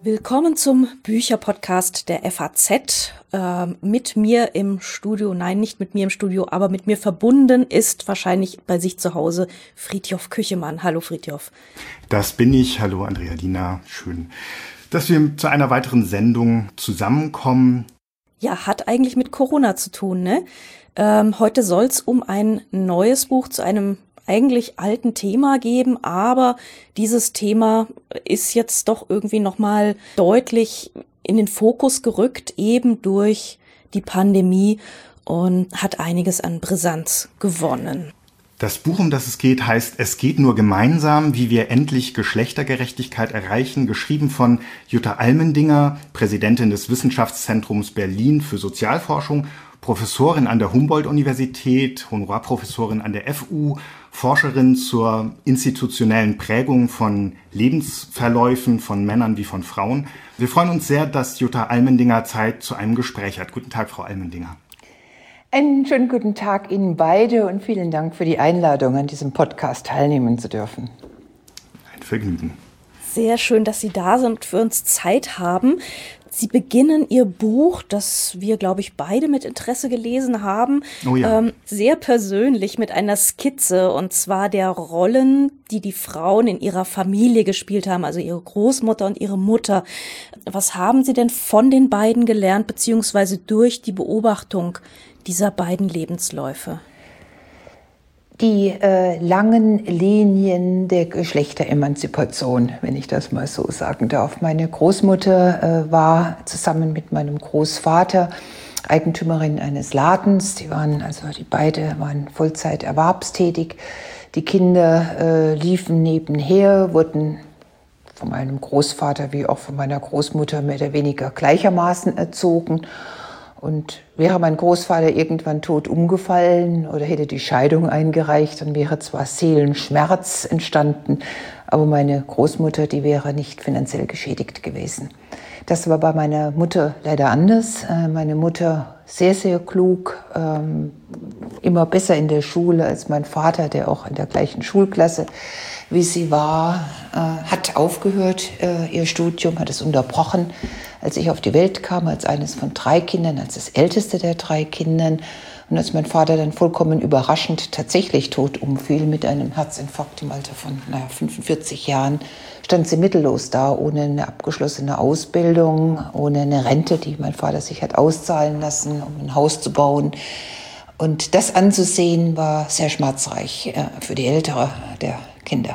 Willkommen zum Bücherpodcast der FAZ. Mit mir im Studio, nein, nicht mit mir im Studio, aber mit mir verbunden ist wahrscheinlich bei sich zu Hause Fridtjof Küchemann. Hallo Fridtjof. Das bin ich. Hallo Andrea-Lina. Schön, dass wir zu einer weiteren Sendung zusammenkommen. Ja, hat eigentlich mit Corona zu tun, ne? Heute soll es um ein neues Buch zu einem eigentlich alten Thema geben, aber dieses Thema ist jetzt doch irgendwie nochmal deutlich in den Fokus gerückt, eben durch die Pandemie und hat einiges an Brisanz gewonnen. Das Buch, um das es geht, heißt Es geht nur gemeinsam, wie wir endlich Geschlechtergerechtigkeit erreichen, geschrieben von Jutta Almendinger, Präsidentin des Wissenschaftszentrums Berlin für Sozialforschung, Professorin an der Humboldt-Universität, Honorarprofessorin an der FU, Forscherin zur institutionellen Prägung von Lebensverläufen von Männern wie von Frauen. Wir freuen uns sehr, dass Jutta Almendinger Zeit zu einem Gespräch hat. Guten Tag, Frau Almendinger. Einen schönen guten Tag Ihnen beide und vielen Dank für die Einladung, an diesem Podcast teilnehmen zu dürfen. Ein Vergnügen. Sehr schön, dass Sie da sind und für uns Zeit haben. Sie beginnen Ihr Buch, das wir, glaube ich, beide mit Interesse gelesen haben, sehr persönlich mit einer Skizze, und zwar der Rollen, die die Frauen in ihrer Familie gespielt haben, also ihre Großmutter und ihre Mutter. Was haben Sie denn von den beiden gelernt, beziehungsweise durch die Beobachtung dieser beiden Lebensläufe? Die langen Linien der Geschlechteremanzipation, wenn ich das mal so sagen darf. Meine Großmutter war zusammen mit meinem Großvater Eigentümerin eines Ladens. Die beide waren Vollzeit erwerbstätig. Die Kinder liefen nebenher, wurden von meinem Großvater wie auch von meiner Großmutter mehr oder weniger gleichermaßen erzogen. Und wäre mein Großvater irgendwann tot umgefallen oder hätte die Scheidung eingereicht, dann wäre zwar Seelenschmerz entstanden, aber meine Großmutter, die wäre nicht finanziell geschädigt gewesen. Das war bei meiner Mutter leider anders. Meine Mutter sehr, sehr klug, immer besser in der Schule als mein Vater, der auch in der gleichen Schulklasse wie sie war, hat aufgehört, ihr Studium, hat es unterbrochen, als ich auf die Welt kam, als eines von 3 Kindern, als das älteste der 3 Kindern. Und als mein Vater dann vollkommen überraschend tatsächlich tot umfiel mit einem Herzinfarkt im Alter von 45 Jahren, stand sie mittellos da, ohne eine abgeschlossene Ausbildung, ohne eine Rente, die mein Vater sich hat auszahlen lassen, um ein Haus zu bauen. Und das anzusehen war sehr schmerzreich für die ältere der Kinder.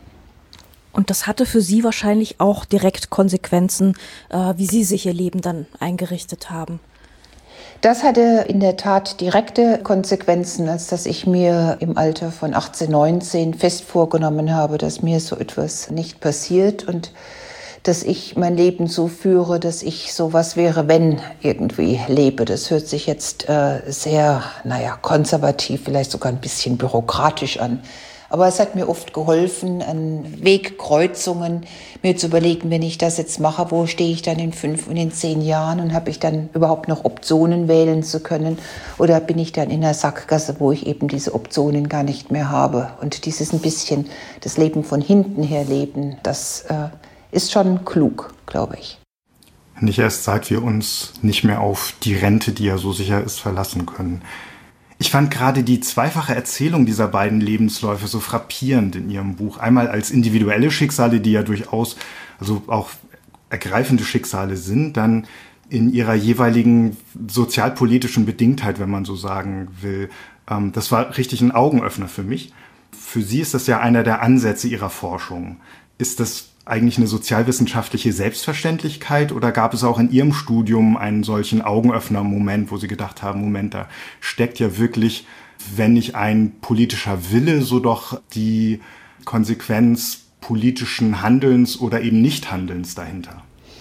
Und das hatte für Sie wahrscheinlich auch direkt Konsequenzen, wie Sie sich Ihr Leben dann eingerichtet haben. Das hatte in der Tat direkte Konsequenzen, als dass ich mir im Alter von 18, 19 fest vorgenommen habe, dass mir so etwas nicht passiert und dass ich mein Leben so führe, dass ich so was wäre, wenn irgendwie lebe. Das hört sich jetzt sehr, konservativ, vielleicht sogar ein bisschen bürokratisch an. Aber es hat mir oft geholfen, an Wegkreuzungen mir zu überlegen, wenn ich das jetzt mache, wo stehe ich dann in 5 und in 10 Jahren und habe ich dann überhaupt noch Optionen wählen zu können oder bin ich dann in einer Sackgasse, wo ich eben diese Optionen gar nicht mehr habe. Und dieses ein bisschen das Leben von hinten her leben, das ist schon klug, glaube ich. Nicht erst seit wir uns nicht mehr auf die Rente, die ja so sicher ist, verlassen können. Ich fand gerade die zweifache Erzählung dieser beiden Lebensläufe so frappierend in Ihrem Buch. Einmal als individuelle Schicksale, die ja durchaus auch ergreifende Schicksale sind, dann in ihrer jeweiligen sozialpolitischen Bedingtheit, wenn man so sagen will. Das war richtig ein Augenöffner für mich. Für Sie ist das ja einer der Ansätze Ihrer Forschung. Ist das eigentlich eine sozialwissenschaftliche Selbstverständlichkeit oder gab es auch in Ihrem Studium einen solchen Augenöffner-Moment, wo Sie gedacht haben, Moment, da steckt ja wirklich, wenn nicht ein politischer Wille, so doch die Konsequenz politischen Handelns oder eben Nichthandelns dahinter?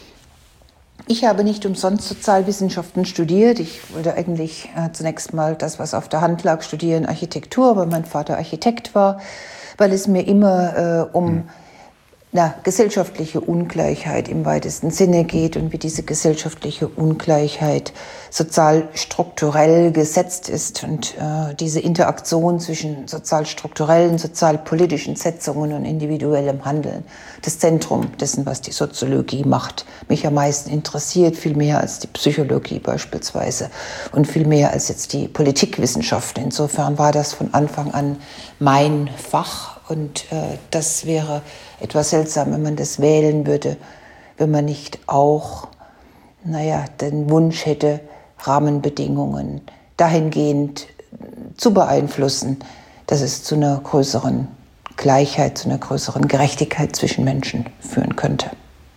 Ich habe nicht umsonst Sozialwissenschaften studiert. Ich wollte eigentlich zunächst mal das, was auf der Hand lag, studieren, Architektur, weil mein Vater Architekt war, weil es mir immer um gesellschaftliche Ungleichheit im weitesten Sinne geht und wie diese gesellschaftliche Ungleichheit sozialstrukturell gesetzt ist und diese Interaktion zwischen sozialstrukturellen, sozialpolitischen Setzungen und individuellem Handeln, das Zentrum dessen, was die Soziologie macht, mich am meisten interessiert, viel mehr als die Psychologie beispielsweise und viel mehr als jetzt die Politikwissenschaft. Insofern war das von Anfang an mein Fach. Und das wäre etwas seltsam, wenn man das wählen würde, wenn man nicht auch, den Wunsch hätte, Rahmenbedingungen dahingehend zu beeinflussen, dass es zu einer größeren Gleichheit, zu einer größeren Gerechtigkeit zwischen Menschen führen könnte.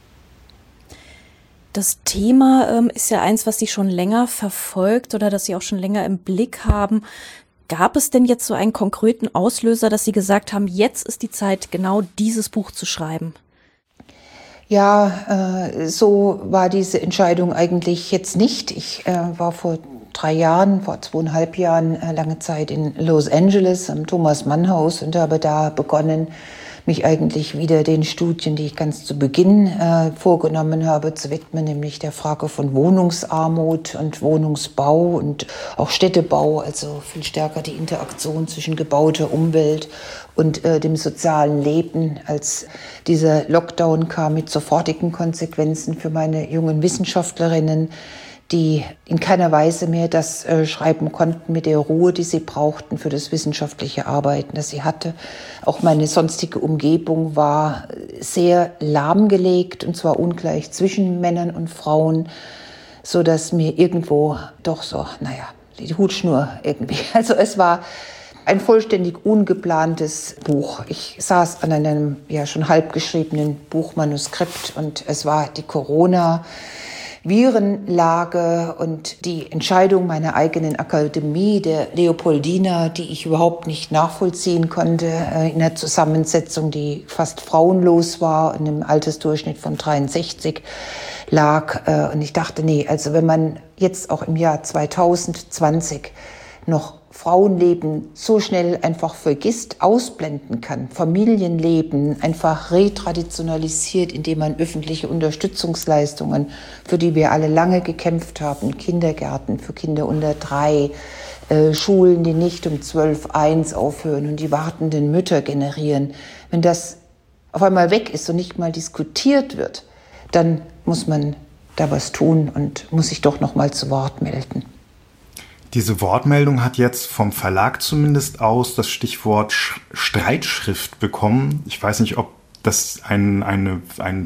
Das Thema ist ja eins, was Sie schon länger verfolgt oder das Sie auch schon länger im Blick haben. Gab es denn jetzt so einen konkreten Auslöser, dass Sie gesagt haben, jetzt ist die Zeit, genau dieses Buch zu schreiben? Ja, so war diese Entscheidung eigentlich jetzt nicht. Ich war vor 2,5 Jahren lange Zeit in Los Angeles am Thomas-Mann-Haus und habe da begonnen, mich eigentlich wieder den Studien, die ich ganz zu Beginn vorgenommen habe, zu widmen, nämlich der Frage von Wohnungsarmut und Wohnungsbau und auch Städtebau, also viel stärker die Interaktion zwischen gebauter Umwelt und dem sozialen Leben. Als dieser Lockdown kam mit sofortigen Konsequenzen für meine jungen Wissenschaftlerinnen, die in keiner Weise mehr das schreiben konnten mit der Ruhe, die sie brauchten für das wissenschaftliche Arbeiten, das sie hatte. Auch meine sonstige Umgebung war sehr lahmgelegt, und zwar ungleich zwischen Männern und Frauen, so dass mir irgendwo doch so, die Hutschnur irgendwie. Also es war ein vollständig ungeplantes Buch. Ich saß an einem schon halb geschriebenen Buchmanuskript und es war die Virenlage und die Entscheidung meiner eigenen Akademie, der Leopoldina, die ich überhaupt nicht nachvollziehen konnte, in einer Zusammensetzung, die fast frauenlos war, in einem Altersdurchschnitt von 63 lag. Und ich dachte, also wenn man jetzt auch im Jahr 2020 noch Frauenleben so schnell einfach vergisst, ausblenden kann, Familienleben einfach retraditionalisiert, indem man öffentliche Unterstützungsleistungen, für die wir alle lange gekämpft haben, Kindergärten für Kinder unter 3, Schulen, die nicht um 12:01 aufhören und die wartenden Mütter generieren, wenn das auf einmal weg ist und nicht mal diskutiert wird, dann muss man da was tun und muss sich doch noch mal zu Wort melden. Diese Wortmeldung hat jetzt vom Verlag zumindest aus das Stichwort Streitschrift bekommen. Ich weiß nicht, ob das ein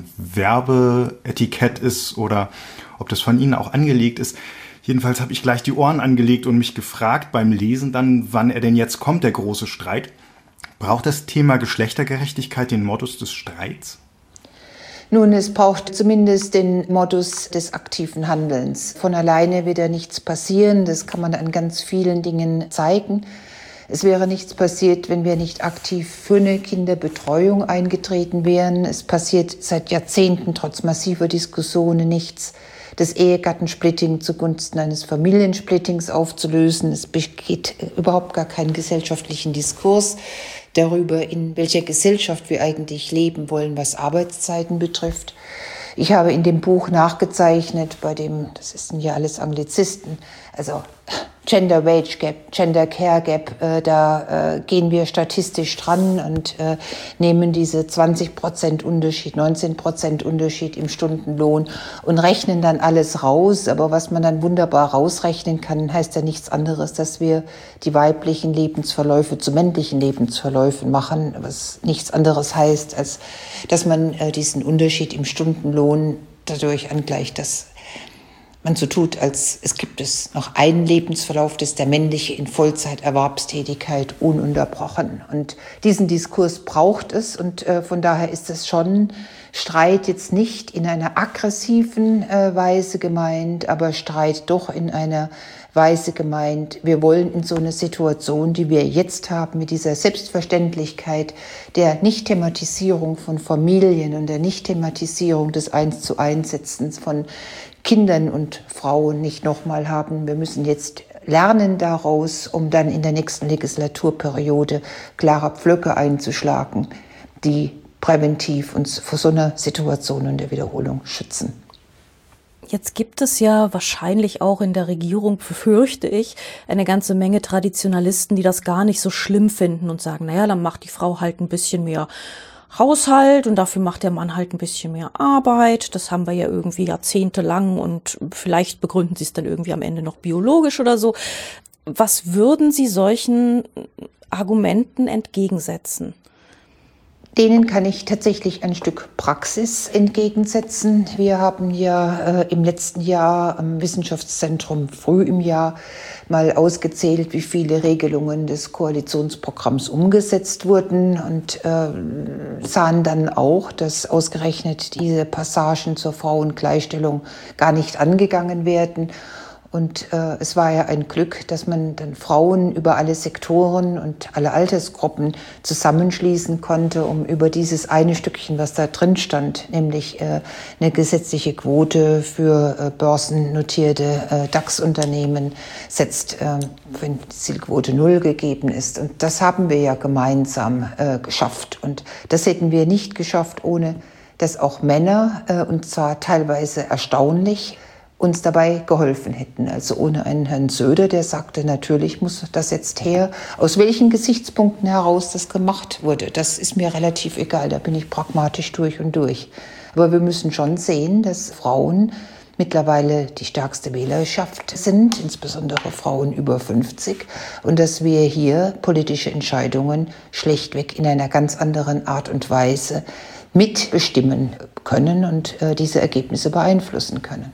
Werbeetikett ist oder ob das von Ihnen auch angelegt ist. Jedenfalls habe ich gleich die Ohren angelegt und mich gefragt beim Lesen dann, wann er denn jetzt kommt, der große Streit. Braucht das Thema Geschlechtergerechtigkeit den Modus des Streits? Nun, es braucht zumindest den Modus des aktiven Handelns. Von alleine wird ja nichts passieren, das kann man an ganz vielen Dingen zeigen. Es wäre nichts passiert, wenn wir nicht aktiv für eine Kinderbetreuung eingetreten wären. Es passiert seit Jahrzehnten trotz massiver Diskussionen nichts, das Ehegattensplitting zugunsten eines Familiensplittings aufzulösen. Es besteht überhaupt gar keinen gesellschaftlichen Diskurs darüber, in welcher Gesellschaft wir eigentlich leben wollen, was Arbeitszeiten betrifft. Ich habe in dem Buch nachgezeichnet, das sind ja alles Anglizisten, also Gender Wage Gap, Gender Care Gap, da gehen wir statistisch dran und nehmen diese 20% Unterschied, 19% Unterschied im Stundenlohn und rechnen dann alles raus. Aber was man dann wunderbar rausrechnen kann, heißt ja nichts anderes, dass wir die weiblichen Lebensverläufe zu männlichen Lebensverläufen machen, was nichts anderes heißt, als dass man diesen Unterschied im Stundenlohn dadurch angleicht, dass man so tut, als es gibt noch einen Lebensverlauf, das ist der männliche in Vollzeiterwerbstätigkeit ununterbrochen. Und diesen Diskurs braucht es und von daher ist es schon Streit jetzt nicht in einer aggressiven Weise gemeint, aber Streit doch in einer Weise gemeint. Wir wollen in so einer Situation, die wir jetzt haben, mit dieser Selbstverständlichkeit der Nicht-Thematisierung von Familien und der Nicht-Thematisierung des 1:1-Setzens von Kindern und Frauen nicht nochmal haben. Wir müssen jetzt lernen daraus, um dann in der nächsten Legislaturperiode klare Pflöcke einzuschlagen, die präventiv uns vor so einer Situation und der Wiederholung schützen. Jetzt gibt es ja wahrscheinlich auch in der Regierung, befürchte ich, eine ganze Menge Traditionalisten, die das gar nicht so schlimm finden und sagen, naja, dann macht die Frau halt ein bisschen mehr Haushalt und dafür macht der Mann halt ein bisschen mehr Arbeit. Das haben wir ja irgendwie jahrzehntelang und vielleicht begründen sie es dann irgendwie am Ende noch biologisch oder so. Was würden Sie solchen Argumenten entgegensetzen? Denen kann ich tatsächlich ein Stück Praxis entgegensetzen. Wir haben ja im letzten Jahr am Wissenschaftszentrum früh im Jahr mal ausgezählt, wie viele Regelungen des Koalitionsprogramms umgesetzt wurden und sahen dann auch, dass ausgerechnet diese Passagen zur Frauengleichstellung gar nicht angegangen werden. Und es war ja ein Glück, dass man dann Frauen über alle Sektoren und alle Altersgruppen zusammenschließen konnte, um über dieses eine Stückchen, was da drin stand, nämlich eine gesetzliche Quote für börsennotierte DAX-Unternehmen setzt, wenn Zielquote 0 gegeben ist. Und das haben wir ja gemeinsam geschafft. Und das hätten wir nicht geschafft, ohne dass auch Männer, und zwar teilweise erstaunlich, uns dabei geholfen hätten. Also ohne einen Herrn Söder, der sagte, natürlich muss das jetzt her. Aus welchen Gesichtspunkten heraus das gemacht wurde, das ist mir relativ egal. Da bin ich pragmatisch durch und durch. Aber wir müssen schon sehen, dass Frauen mittlerweile die stärkste Wählerschaft sind, insbesondere Frauen über 50, und dass wir hier politische Entscheidungen schlechtweg in einer ganz anderen Art und Weise mitbestimmen können und diese Ergebnisse beeinflussen können.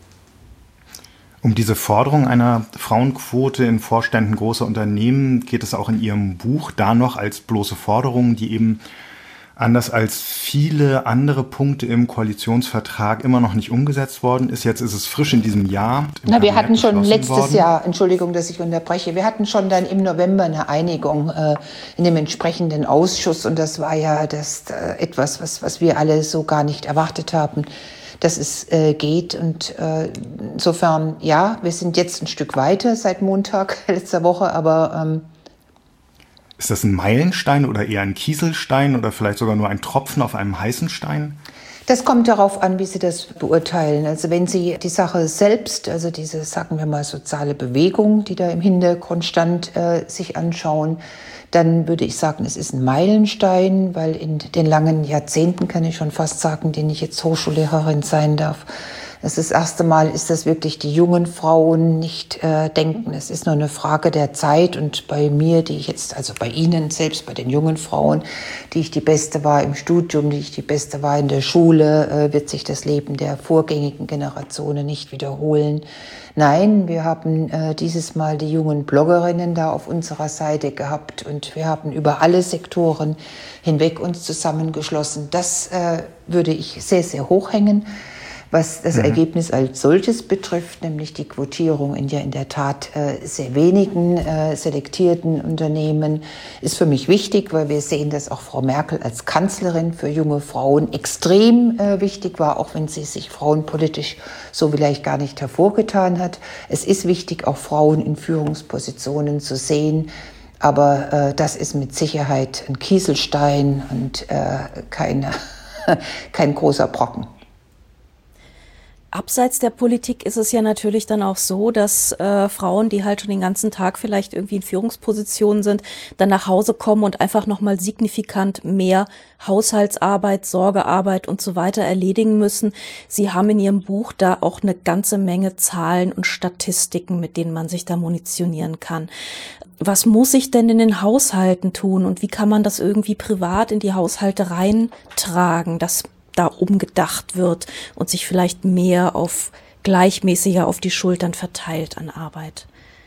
Um diese Forderung einer Frauenquote in Vorständen großer Unternehmen geht es auch in Ihrem Buch da noch als bloße Forderung, die eben anders als viele andere Punkte im Koalitionsvertrag immer noch nicht umgesetzt worden ist. Jetzt ist es frisch in diesem Jahr. Wir hatten schon letztes Jahr, Entschuldigung, dass ich unterbreche, wir hatten schon dann im November eine Einigung in dem entsprechenden Ausschuss und das war ja etwas, was wir alle so gar nicht erwartet haben, dass es geht. Und insofern, ja, wir sind jetzt ein Stück weiter seit Montag letzter Woche, aber ist das ein Meilenstein oder eher ein Kieselstein oder vielleicht sogar nur ein Tropfen auf einem heißen Stein? Das kommt darauf an, wie Sie das beurteilen. Also wenn Sie die Sache selbst, also diese, sagen wir mal, soziale Bewegung, die da im Hintergrund stand, sich anschauen, dann würde ich sagen, es ist ein Meilenstein, weil in den langen Jahrzehnten, kann ich schon fast sagen, denen ich jetzt Hochschullehrerin sein darf, das erste Mal ist, dass wirklich die jungen Frauen nicht denken, es ist nur eine Frage der Zeit. Und bei mir, die ich jetzt, also bei Ihnen selbst, bei den jungen Frauen, die ich die Beste war im Studium, die ich die Beste war in der Schule, wird sich das Leben der vorgängigen Generationen nicht wiederholen. Nein, wir haben dieses Mal die jungen Bloggerinnen da auf unserer Seite gehabt und wir haben über alle Sektoren hinweg uns zusammengeschlossen. Das würde ich sehr, sehr hoch hängen. Was das Ergebnis als solches betrifft, nämlich die Quotierung in der Tat sehr wenigen selektierten Unternehmen, ist für mich wichtig, weil wir sehen, dass auch Frau Merkel als Kanzlerin für junge Frauen extrem wichtig war, auch wenn sie sich frauenpolitisch so vielleicht gar nicht hervorgetan hat. Es ist wichtig, auch Frauen in Führungspositionen zu sehen, aber das ist mit Sicherheit ein Kieselstein und kein großer Brocken. Abseits der Politik ist es ja natürlich dann auch so, dass Frauen, die halt schon den ganzen Tag vielleicht irgendwie in Führungspositionen sind, dann nach Hause kommen und einfach nochmal signifikant mehr Haushaltsarbeit, Sorgearbeit und so weiter erledigen müssen. Sie haben in Ihrem Buch da auch eine ganze Menge Zahlen und Statistiken, mit denen man sich da munitionieren kann. Was muss ich denn in den Haushalten tun und wie kann man das irgendwie privat in die Haushalte reintragen, dass da umgedacht wird und sich vielleicht mehr gleichmäßiger auf die Schultern verteilt an Arbeit?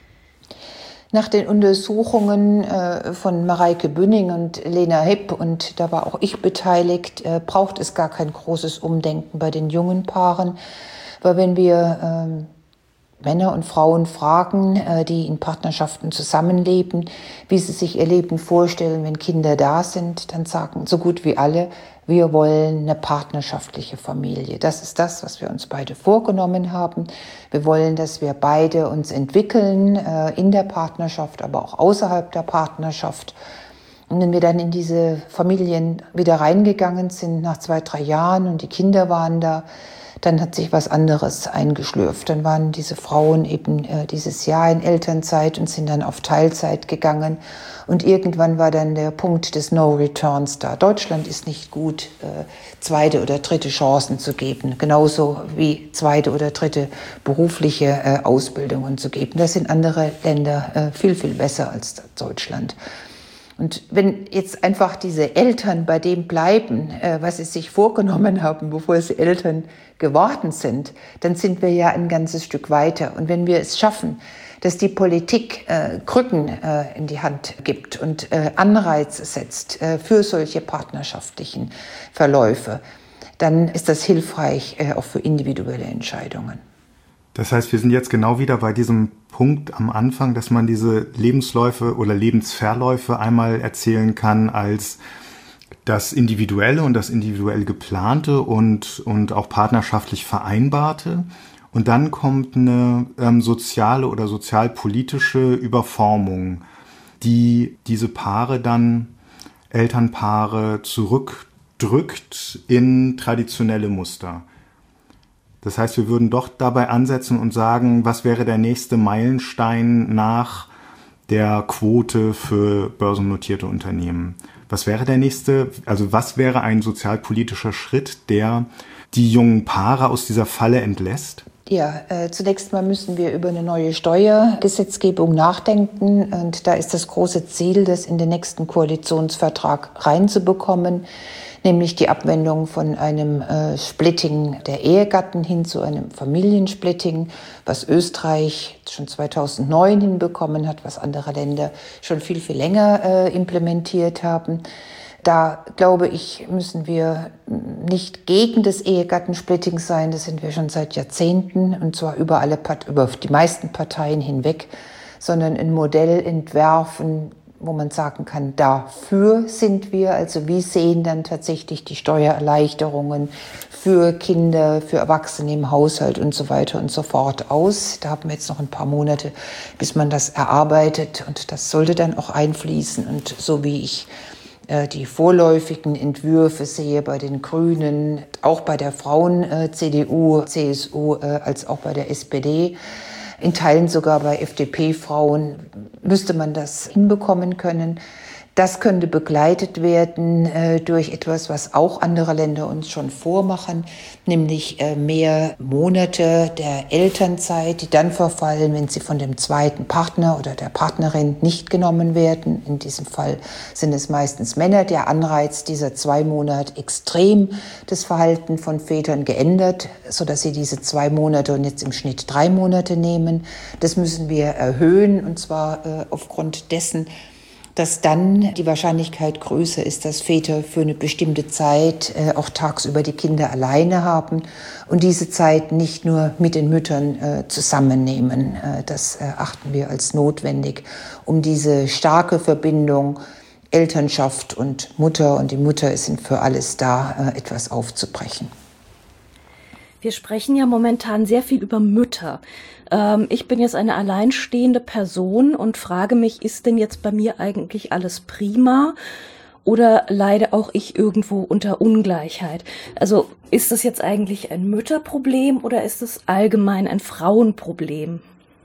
Nach den Untersuchungen von Mareike Bünning und Lena Hipp, und da war auch ich beteiligt, braucht es gar kein großes Umdenken bei den jungen Paaren. Weil wenn wir Männer und Frauen fragen, die in Partnerschaften zusammenleben, wie sie sich ihr Leben vorstellen, wenn Kinder da sind, dann sagen so gut wie alle, wir wollen eine partnerschaftliche Familie. Das ist das, was wir uns beide vorgenommen haben. Wir wollen, dass wir beide uns entwickeln in der Partnerschaft, aber auch außerhalb der Partnerschaft. Und wenn wir dann in diese Familien wieder reingegangen sind, nach 2, 3 Jahren und die Kinder waren da, dann hat sich was anderes eingeschlürft. Dann waren diese Frauen eben dieses Jahr in Elternzeit und sind dann auf Teilzeit gegangen. Und irgendwann war dann der Punkt des No-Returns da. Deutschland ist nicht gut, zweite oder dritte Chancen zu geben, genauso wie zweite oder dritte berufliche Ausbildungen zu geben. Das sind andere Länder viel, viel besser als Deutschland. Und wenn jetzt einfach diese Eltern bei dem bleiben, was sie sich vorgenommen haben, bevor sie Eltern geworden sind, dann sind wir ja ein ganzes Stück weiter. Und wenn wir es schaffen, dass die Politik Krücken in die Hand gibt und Anreize setzt für solche partnerschaftlichen Verläufe, dann ist das hilfreich auch für individuelle Entscheidungen. Das heißt, wir sind jetzt genau wieder bei diesem Punkt am Anfang, dass man diese Lebensläufe oder Lebensverläufe einmal erzählen kann als das Individuelle und das individuell Geplante und auch partnerschaftlich Vereinbarte. Und dann kommt eine soziale oder sozialpolitische Überformung, die diese Paare dann, Elternpaare, zurückdrückt in traditionelle Muster. Das heißt, wir würden doch dabei ansetzen und sagen, was wäre der nächste Meilenstein nach der Quote für börsennotierte Unternehmen? Was wäre der nächste, also was wäre ein sozialpolitischer Schritt, der die jungen Paare aus dieser Falle entlässt? Ja, zunächst mal müssen wir über eine neue Steuergesetzgebung nachdenken. Und da ist das große Ziel, das in den nächsten Koalitionsvertrag reinzubekommen, nämlich die Abwendung von einem Splitting der Ehegatten hin zu einem Familiensplitting, was Österreich schon 2009 hinbekommen hat, was andere Länder schon viel, viel länger implementiert haben. Da, glaube ich, müssen wir nicht gegen das Ehegattensplitting sein. Das sind wir schon seit Jahrzehnten, und zwar über die meisten Parteien hinweg, sondern ein Modell entwerfen, wo man sagen kann, dafür sind wir. Also wie sehen dann tatsächlich die Steuererleichterungen für Kinder, für Erwachsene im Haushalt und so weiter und so fort aus. Da haben wir jetzt noch ein paar Monate, bis man das erarbeitet, und das sollte dann auch einfließen. Und so wie ich die vorläufigen Entwürfe sehe bei den Grünen, auch bei der Frauen-CDU, CSU, als auch bei der SPD, in Teilen sogar bei FDP-Frauen, müsste man das hinbekommen können. Das könnte begleitet werden durch etwas, was auch andere Länder uns schon vormachen, nämlich mehr Monate der Elternzeit, die dann verfallen, wenn sie von dem zweiten Partner oder der Partnerin nicht genommen werden. In diesem Fall sind es meistens Männer. Der Anreiz dieser 2 Monate extrem das Verhalten von Vätern geändert, sodass sie diese 2 Monate und jetzt im Schnitt 3 Monate nehmen. Das müssen wir erhöhen, und zwar aufgrund dessen, dass dann die Wahrscheinlichkeit größer ist, dass Väter für eine bestimmte Zeit auch tagsüber die Kinder alleine haben und diese Zeit nicht nur mit den Müttern zusammennehmen. Das erachten wir als notwendig, um diese starke Verbindung Elternschaft und Mutter, und die Mutter sind für alles da, etwas aufzubrechen. Wir sprechen ja momentan sehr viel über Mütter. Ich bin jetzt eine alleinstehende Person und frage mich, ist denn jetzt bei mir eigentlich alles prima oder leide auch ich irgendwo unter Ungleichheit? Also ist das jetzt eigentlich ein Mütterproblem oder ist es allgemein ein Frauenproblem?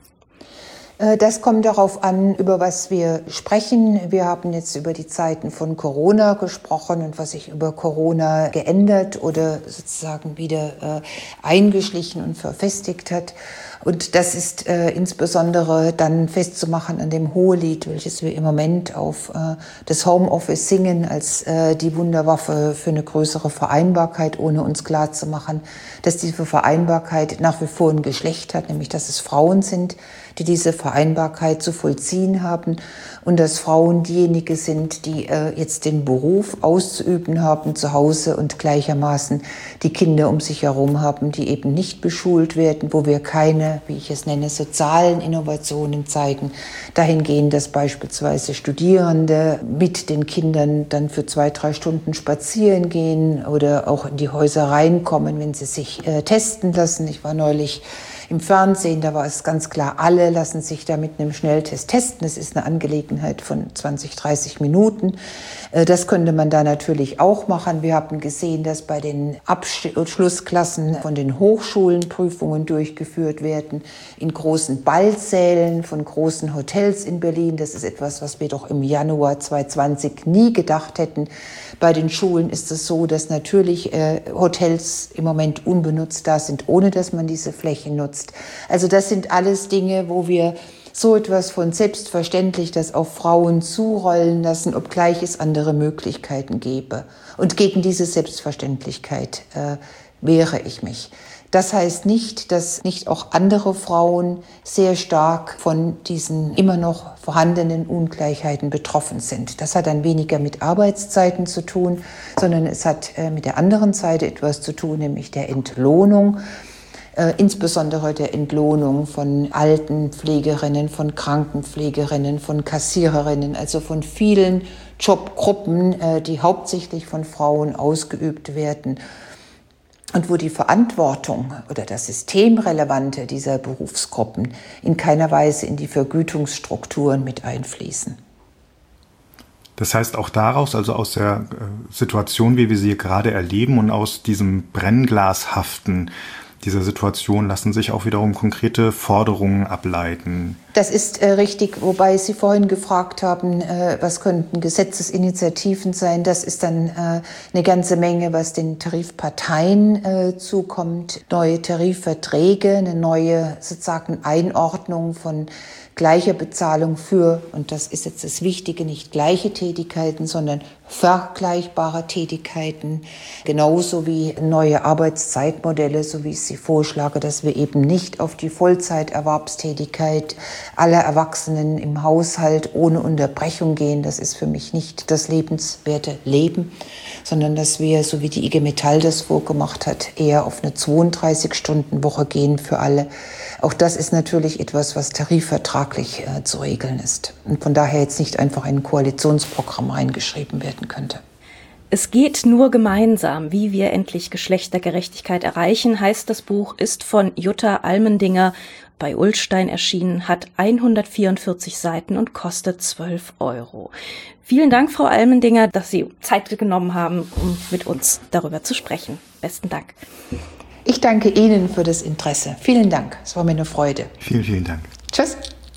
Das kommt darauf an, über was wir sprechen. Wir haben jetzt über die Zeiten von gesprochen und was sich über Corona geändert oder sozusagen wieder eingeschlichen und verfestigt hat. Und das ist insbesondere dann festzumachen an dem Hohelied, welches wir im Moment auf das Homeoffice singen, als die Wunderwaffe für eine größere Vereinbarkeit, ohne uns klarzumachen, dass diese Vereinbarkeit nach wie vor ein Geschlecht hat, nämlich dass es Frauen sind, die diese Vereinbarkeit zu vollziehen haben, und dass Frauen diejenigen sind, die jetzt den Beruf auszuüben haben zu Hause und gleichermaßen die Kinder um sich herum haben, die eben nicht beschult werden, wo wir keine, wie ich es nenne, sozialen Innovationen zeigen, dahingehend, dass beispielsweise Studierende mit den Kindern dann für 2-3 Stunden spazieren gehen oder auch in die Häuser reinkommen, wenn sie sich testen lassen. Ich war neulich im Fernsehen, da war es ganz klar, alle lassen sich da mit einem Schnelltest testen. Das ist eine Angelegenheit von 20, 30 Minuten. Das könnte man da natürlich auch machen. Wir haben gesehen, dass bei den Abschlussklassen von den Hochschulen Prüfungen durchgeführt werden, in großen Ballsälen von großen Hotels in Berlin. Das ist etwas, was wir doch im Januar 2020 nie gedacht hätten. Bei den Schulen ist es so, dass natürlich Hotels im Moment unbenutzt da sind, ohne dass man diese Flächen nutzt. Also das sind alles Dinge, wo wir so etwas von selbstverständlich das auf Frauen zurollen lassen, obgleich es andere Möglichkeiten gäbe. Und gegen diese Selbstverständlichkeit wehre ich mich. Das heißt nicht, dass nicht auch andere Frauen sehr stark von diesen immer noch vorhandenen Ungleichheiten betroffen sind. Das hat dann weniger mit Arbeitszeiten zu tun, sondern es hat mit der anderen Seite etwas zu tun, nämlich der Entlohnung. Insbesondere der Entlohnung von Altenpflegerinnen, von Krankenpflegerinnen, von Kassiererinnen, also von vielen Jobgruppen, die hauptsächlich von Frauen ausgeübt werden und wo die Verantwortung oder das Systemrelevante dieser Berufsgruppen in keiner Weise in die Vergütungsstrukturen mit einfließen. Das heißt auch daraus, also aus der Situation, wie wir sie gerade erleben und aus diesem Brennglas-haften dieser Situation lassen sich auch wiederum konkrete Forderungen ableiten. Das ist richtig, wobei Sie vorhin gefragt haben, was könnten Gesetzesinitiativen sein. Das ist dann eine ganze Menge, was den Tarifparteien zukommt. Neue Tarifverträge, eine neue sozusagen Einordnung von gleicher Bezahlung für, und das ist jetzt das Wichtige, nicht gleiche Tätigkeiten, sondern vergleichbare Tätigkeiten. Genauso wie neue Arbeitszeitmodelle, so wie ich sie vorschlage, dass wir eben nicht auf die Vollzeiterwerbstätigkeit aller Erwachsenen im Haushalt ohne Unterbrechung gehen. Das ist für mich nicht das lebenswerte Leben, sondern dass wir, so wie die IG Metall das vorgemacht hat, eher auf eine 32-Stunden-Woche gehen für alle. Auch das ist natürlich etwas, was tarifvertraglich zu regeln ist und von daher jetzt nicht einfach in ein Koalitionsprogramm reingeschrieben werden könnte. Es geht nur gemeinsam, wie wir endlich Geschlechtergerechtigkeit erreichen, heißt das Buch, ist von Jutta Almendinger bei Ullstein erschienen, hat 144 Seiten und kostet 12 €. Vielen Dank, Frau Almendinger, dass Sie Zeit genommen haben, um mit uns darüber zu sprechen. Besten Dank. Ich danke Ihnen für das Interesse. Vielen Dank. Es war mir eine Freude. Vielen, vielen Dank. Tschüss.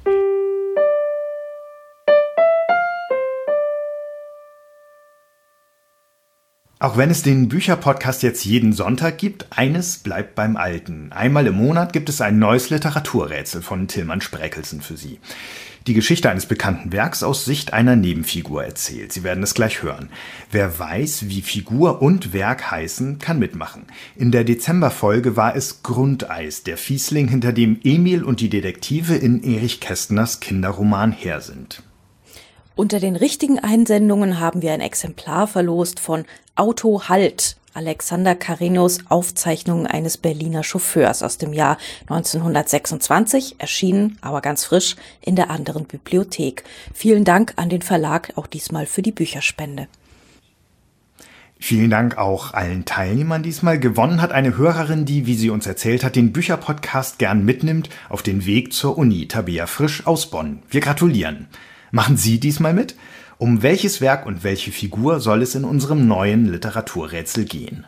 Auch wenn es den Bücherpodcast jetzt jeden Sonntag gibt, eines bleibt beim Alten. Einmal im Monat gibt es ein neues Literaturrätsel von Tilman Spräkelsen für Sie. Die Geschichte eines bekannten Werks aus Sicht einer Nebenfigur erzählt. Sie werden es gleich hören. Wer weiß, wie Figur und Werk heißen, kann mitmachen. In der Dezemberfolge war es Grundeis, der Fiesling, hinter dem Emil und die Detektive in Erich Kästners Kinderroman her sind. Unter den richtigen Einsendungen haben wir ein Exemplar verlost von Auto Halt, Alexander Carinos Aufzeichnungen eines Berliner Chauffeurs aus dem Jahr 1926, erschienen, aber ganz frisch, in der anderen Bibliothek. Vielen Dank an den Verlag, auch diesmal für die Bücherspende. Vielen Dank auch allen Teilnehmern diesmal. Gewonnen hat eine Hörerin, die, wie sie uns erzählt hat, den Bücherpodcast gern mitnimmt auf den Weg zur Uni, Tabea Frisch aus Bonn. Wir gratulieren. Machen Sie diesmal mit? Um welches Werk und welche Figur soll es in unserem neuen Literaturrätsel gehen?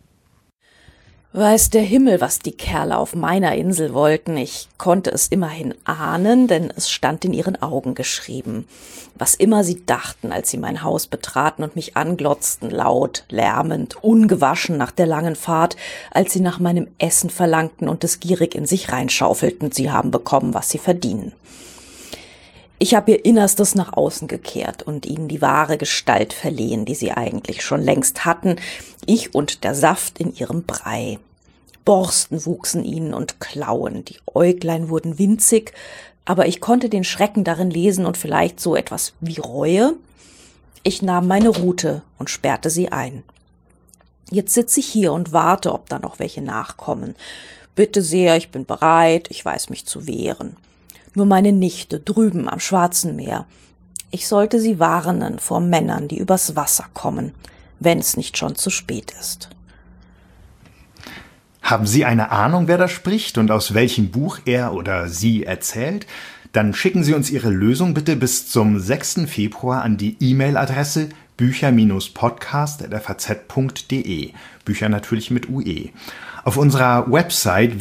Weiß der Himmel, was die Kerle auf meiner Insel wollten. Ich konnte es immerhin ahnen, denn es stand in ihren Augen geschrieben. Was immer sie dachten, als sie mein Haus betraten und mich anglotzten, laut, lärmend, ungewaschen nach der langen Fahrt, als sie nach meinem Essen verlangten und es gierig in sich reinschaufelten, sie haben bekommen, was sie verdienen. Ich habe ihr Innerstes nach außen gekehrt und ihnen die wahre Gestalt verliehen, die sie eigentlich schon längst hatten, ich und der Saft in ihrem Brei. Borsten wuchsen ihnen und Klauen, die Äuglein wurden winzig, aber ich konnte den Schrecken darin lesen und vielleicht so etwas wie Reue. Ich nahm meine Rute und sperrte sie ein. Jetzt sitze ich hier und warte, ob da noch welche nachkommen. Bitte sehr, ich bin bereit, ich weiß mich zu wehren. Nur meine Nichte drüben am Schwarzen Meer. Ich sollte sie warnen vor Männern, die übers Wasser kommen, wenn es nicht schon zu spät ist. Haben Sie eine Ahnung, wer da spricht und aus welchem Buch er oder sie erzählt? Dann schicken Sie uns Ihre Lösung bitte bis zum 6. Februar an die E-Mail-Adresse bücher-podcast@faz.de. Bücher natürlich mit UE. Auf unserer Website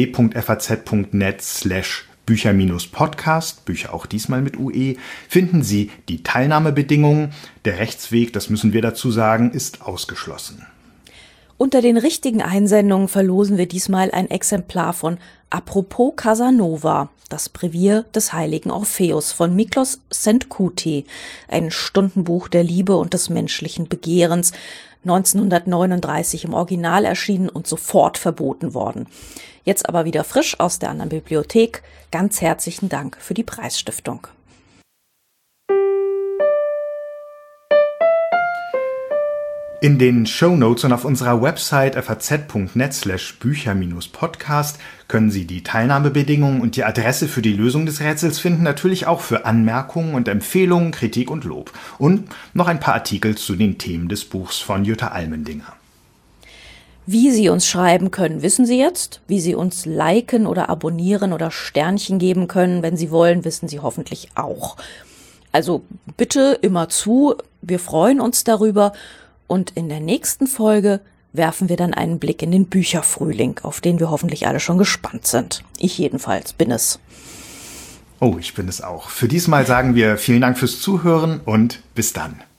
www.faz.net/Bücher-Podcast, Bücher auch diesmal mit UE, finden Sie die Teilnahmebedingungen. Der Rechtsweg, das müssen wir dazu sagen, ist ausgeschlossen. Unter den richtigen Einsendungen verlosen wir diesmal ein Exemplar von Apropos Casanova, das Brevier des heiligen Orpheus von Miklos Sentkuti, ein Stundenbuch der Liebe und des menschlichen Begehrens, 1939 im Original erschienen und sofort verboten worden. Jetzt aber wieder frisch aus der anderen Bibliothek. Ganz herzlichen Dank für die Preisstiftung. In den Shownotes und auf unserer Website faz.net/Bücher-Podcast können Sie die Teilnahmebedingungen und die Adresse für die Lösung des Rätsels finden, natürlich auch für Anmerkungen und Empfehlungen, Kritik und Lob. Und noch ein paar Artikel zu den Themen des Buchs von Jutta Almendinger. Wie Sie uns schreiben können, wissen Sie jetzt. Wie Sie uns liken oder abonnieren oder Sternchen geben können, wenn Sie wollen, wissen Sie hoffentlich auch. Also bitte immer zu, wir freuen uns darüber. Und in der nächsten Folge werfen wir dann einen Blick in den Bücherfrühling, auf den wir hoffentlich alle schon gespannt sind. Ich jedenfalls bin es. Oh, ich bin es auch. Für diesmal sagen wir vielen Dank fürs Zuhören und bis dann.